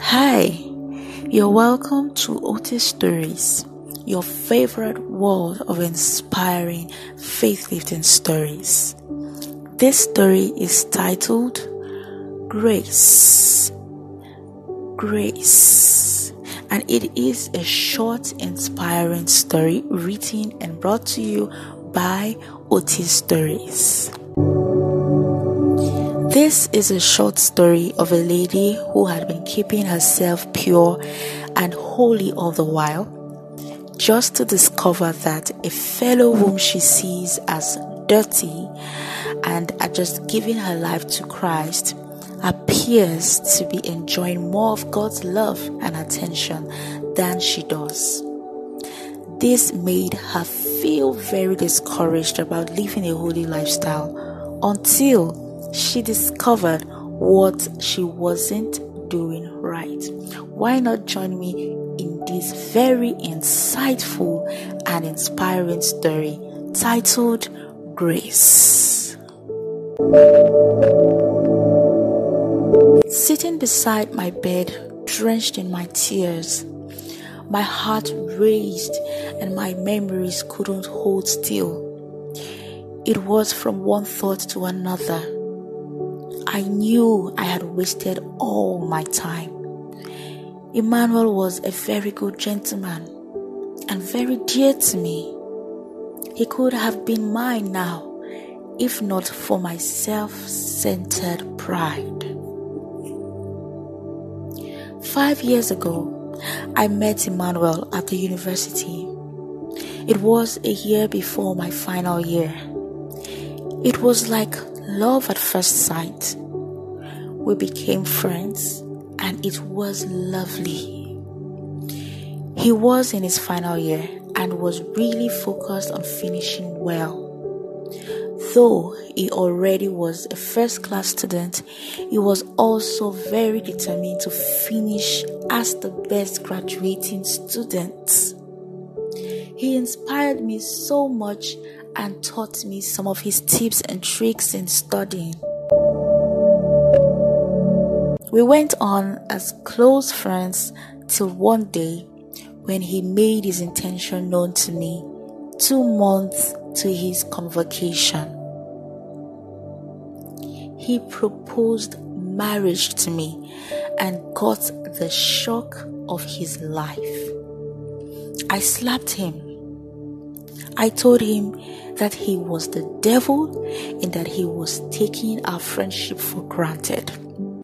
Hi, you're welcome to Otis Stories, your favorite world of inspiring, faith-lifting stories. This story is titled Grace. Grace. And it is a short, inspiring story written and brought to you by Otis Stories. This is a short story of a lady who had been keeping herself pure and holy all the while, just to discover that a fellow whom she sees as dirty and are just giving her life to Christ appears to be enjoying more of God's love and attention than she does. This made her feel very discouraged about living a holy lifestyle until she discovered what she wasn't doing right. Why not join me in this very insightful and inspiring story titled Grace? Sitting beside my bed, drenched in my tears, my heart raced and my memories couldn't hold still. It was from one thought to another. I knew I had wasted all my time. Emmanuel was a very good gentleman and very dear to me. He could have been mine now, if not for my self-centered pride. 5 years ago, I met Emmanuel at the university. It was a year before my final year. It was like love at first sight. We became friends and it was lovely. He was in his final year and was really focused on finishing well. Though he already was a first-class student, he was also very determined to finish as the best graduating student. He inspired me so much and taught me some of his tips and tricks in studying. We went on as close friends till one day when he made his intention known to me 2 months to his convocation. He proposed marriage to me and got the shock of his life. I slapped him. I told him that he was the devil and that he was taking our friendship for granted.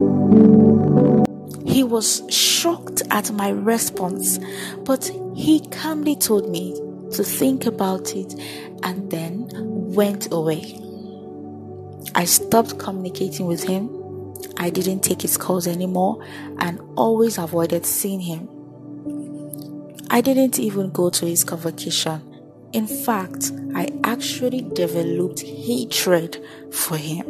He was shocked at my response, but he calmly told me to think about it and then went away. I stopped communicating with him. I didn't take his calls anymore and always avoided seeing him. I didn't even go to his convocation. In fact, I actually developed hatred for him.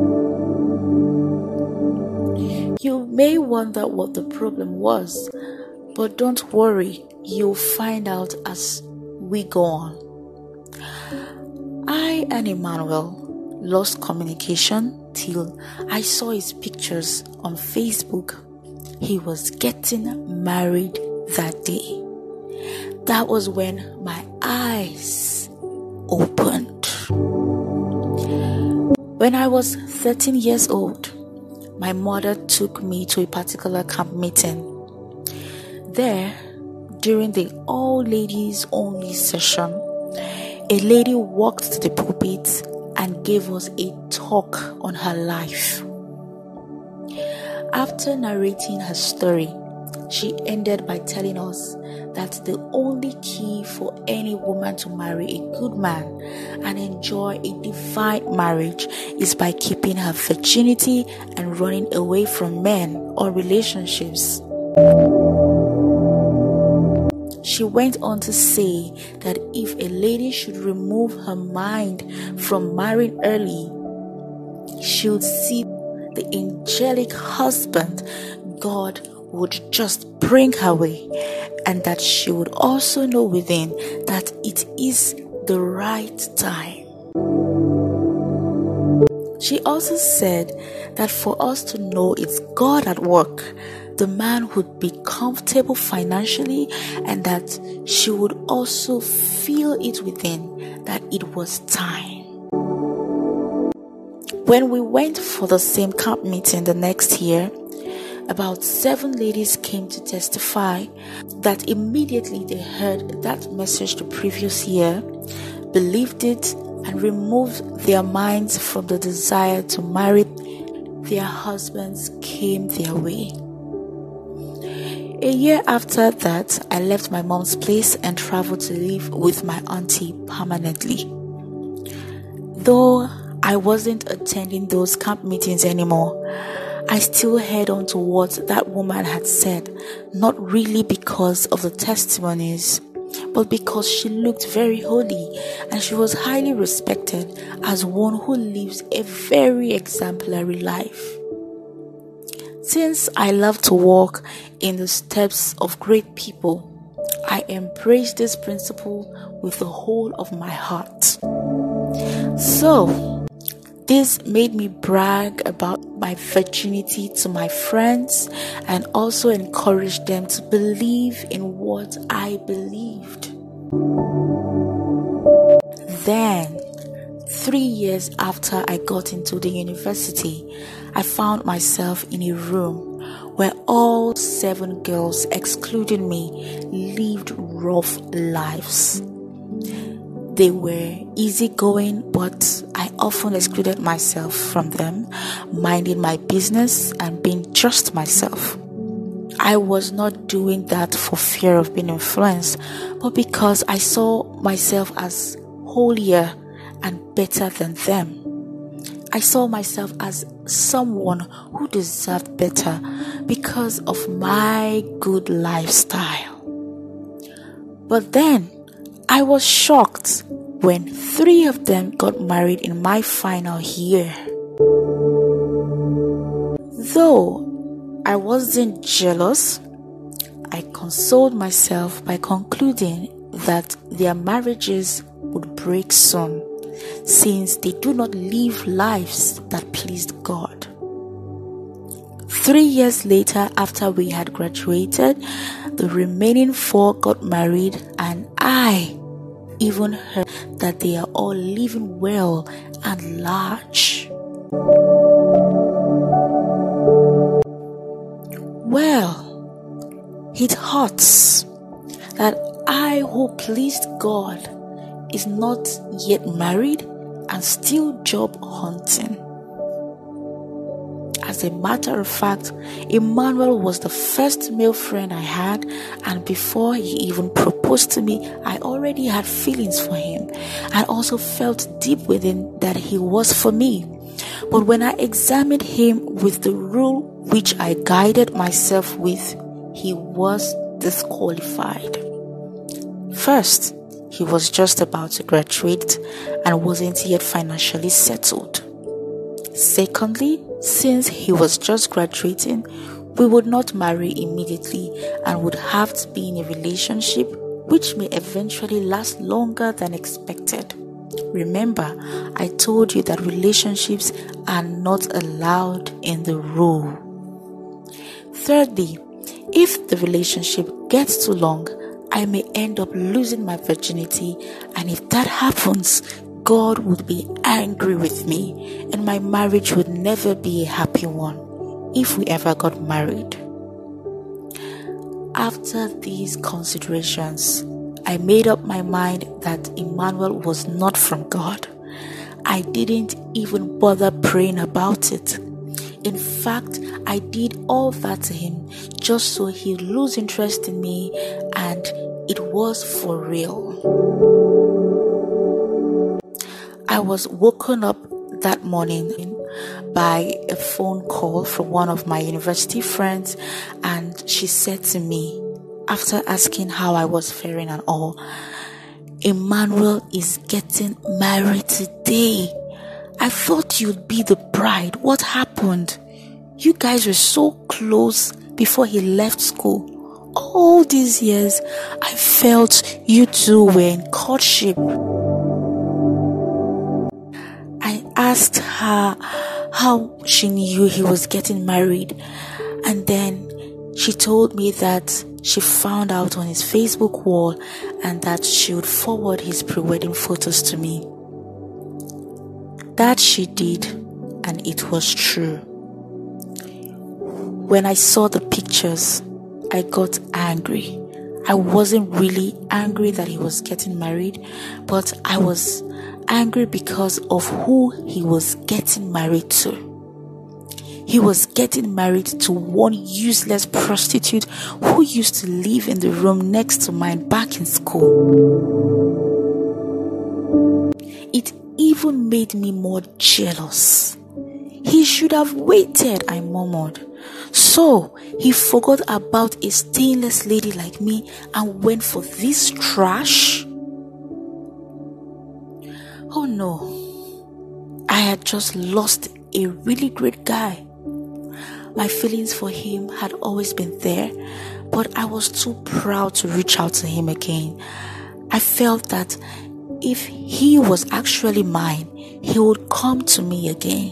You may wonder what the problem was, but don't worry, you'll find out as we go on. I and Emmanuel lost communication till I saw his pictures on Facebook. He was getting married that day. That was when my eyes opened. When I was 13 years old, my mother took me to a particular camp meeting. There, during the all-ladies only session, a lady walked to the pulpit and gave us a talk on her life. After narrating her story, she ended by telling us that the only key for any woman to marry a good man and enjoy a divine marriage is by keeping her virginity and running away from men or relationships. She went on to say that if a lady should remove her mind from marrying early, she would see the angelic husband God would just bring her way, and that she would also know within that it is the right time. She also said that for us to know it's God at work, the man would be comfortable financially, and that she would also feel it within that it was time. When we went for the same camp meeting the next year, about 7 ladies came to testify that immediately they heard that message the previous year, believed it, and removed their minds from the desire to marry. Their husbands came their way. A year after that, I left my mom's place and traveled to live with my auntie permanently. Though I wasn't attending those camp meetings anymore, I still held on to what that woman had said, not really because of the testimonies, but because she looked very holy and she was highly respected as one who lives a very exemplary life. Since I love to walk in the steps of great people, I embrace this principle with the whole of my heart. So, this made me brag about my virginity to my friends and also encourage them to believe in what I believed. Then, 3 years after I got into the university, I found myself in a room where all 7 girls, excluding me, lived rough lives. They were easygoing, but I often excluded myself from them, minding my business and being just myself. I was not doing that for fear of being influenced, but because I saw myself as holier and better than them. I saw myself as someone who deserved better because of my good lifestyle. But then, I was shocked when 3 of them got married in my final year. Though I wasn't jealous, I consoled myself by concluding that their marriages would break soon, since they do not live lives that pleased God. 3 years later, after we had graduated, the remaining 4 got married, and I even heard that they are all living well and large. Well, it hurts that I, who pleased God, is not yet married and still job hunting. As a matter of fact, Emmanuel was the first male friend I had, and before he even proposed to me, I already had feelings for him and also felt deep within that he was for me. But when I examined him with the rule which I guided myself with, he was disqualified. First, he was just about to graduate and wasn't yet financially settled. Secondly, since he was just graduating, we would not marry immediately and would have to be in a relationship which may eventually last longer than expected. Remember, I told you that relationships are not allowed in the rule. Thirdly, if the relationship gets too long, I may end up losing my virginity, and if that happens, God would be angry with me and my marriage would never be a happy one if we ever got married. After these considerations, I made up my mind that Emmanuel was not from God. I didn't even bother praying about it. In fact, I did all that to him just so he'd lose interest in me, and it was for real. I was woken up that morning by a phone call from one of my university friends, and she said to me, after asking how I was faring and all, "Emmanuel is getting married today. I thought you'd be the bride. What happened? You guys were so close before he left school. All these years, I felt you two were in courtship." I asked her how she knew he was getting married, and then She told me that she found out on his Facebook wall and that she would forward his pre-wedding photos to me. That she did, and it was true. When I saw the pictures, I got angry. I wasn't really angry that he was getting married, but I was angry because of who he was getting married to. He was getting married to one useless prostitute who used to live in the room next to mine back in school. It even made me more jealous. He should have waited, I murmured. So he forgot about a stainless lady like me and went for this trash? Oh no, I had just lost a really great guy. My feelings for him had always been there, but I was too proud to reach out to him again. I felt that if he was actually mine, he would come to me again.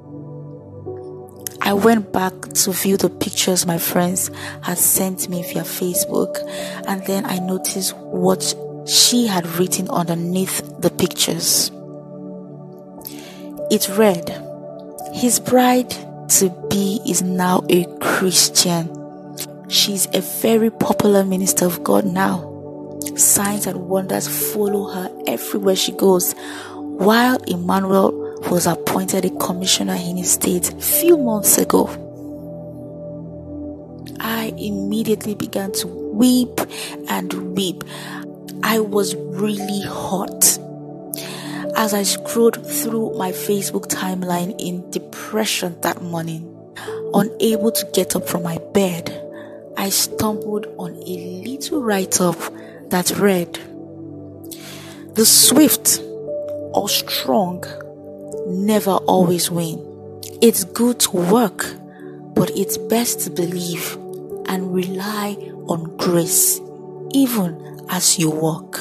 I went back to view the pictures my friends had sent me via Facebook, and then I noticed what she had written underneath the pictures. It read, "His bride-to-be is now a Christian. She's a very popular minister of God now. Signs and wonders follow her everywhere she goes, while Emmanuel was appointed a commissioner in his state a few months ago." I immediately began to weep and weep. I was really hot. As I scrolled through my Facebook timeline in depression that morning, unable to get up from my bed, I stumbled on a little write-up that read, "The swift or strong never always win. It's good to work, but it's best to believe and rely on grace, even as you walk."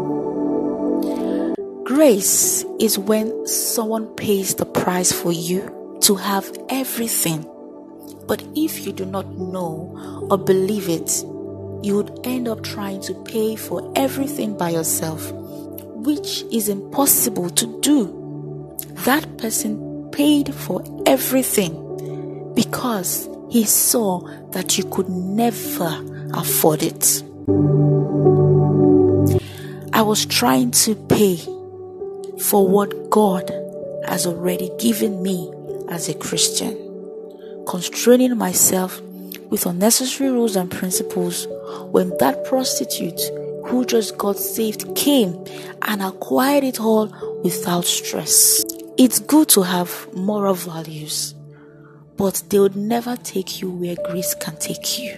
Grace is when someone pays the price for you to have everything. But if you do not know or believe it, you would end up trying to pay for everything by yourself, which is impossible to do. That person paid for everything because he saw that you could never afford it. I was trying to pay for what God has already given me as a Christian, constraining myself with unnecessary rules and principles when that prostitute who just got saved came and acquired it all without stress. It's good to have moral values, but they would never take you where grace can take you.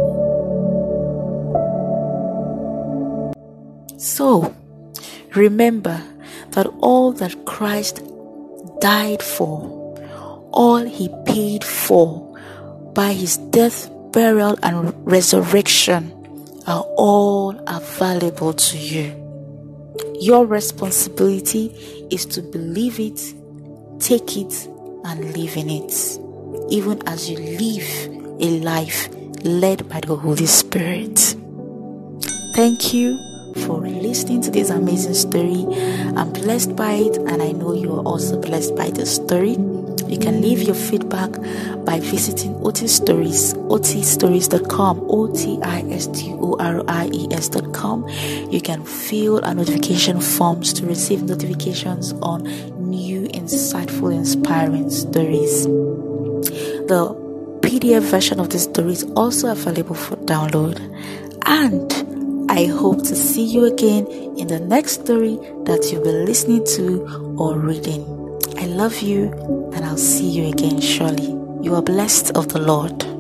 So, remember that all that Christ died for, all he paid for by his death, burial, and resurrection are all available to you. Your responsibility is to believe it, take it, and live in it, even as you live a life led by the Holy Spirit. Thank you for listening to this amazing story. I'm blessed by it, and I know you are also blessed by the story. You can leave your feedback by visiting otstories.com, OTISTORIES.com. You can fill our notification forms to receive notifications on new, insightful, inspiring stories. The PDF version of the story is also available for download. And I hope to see you again in the next story that you'll be listening to or reading. I love you, and I'll see you again shortly. You are blessed of the Lord.